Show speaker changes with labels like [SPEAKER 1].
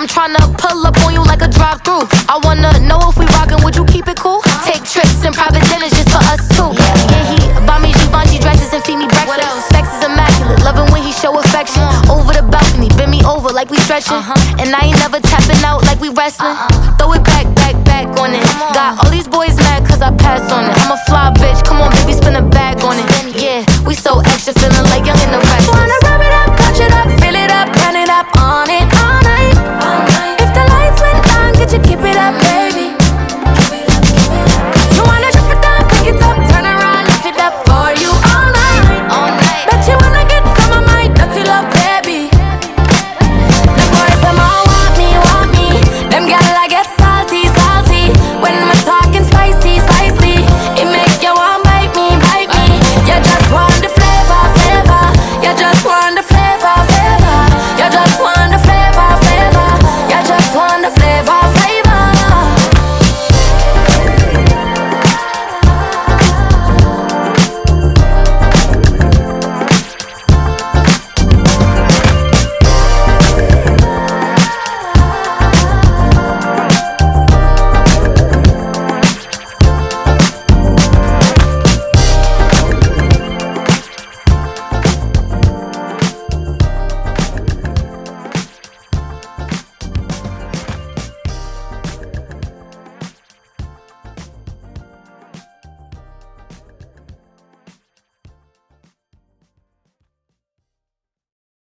[SPEAKER 1] I'm tryna pull up on you like a drive-thru. I wanna know if we rockin', would you keep it cool? Take trips and private dinners just for us two. Yeah, he buy me Givenchy dresses and feed me breakfast. Sex is immaculate, loving when he show affection. Over the balcony, bend me over like we stretching. And I ain't never tapping out like we wrestling. Throw it back on it. Got all these boys mad cause I passed on it. I'm a fly bitch, come on baby, spin a bag on it. Yeah, we so extra, feeling like young in the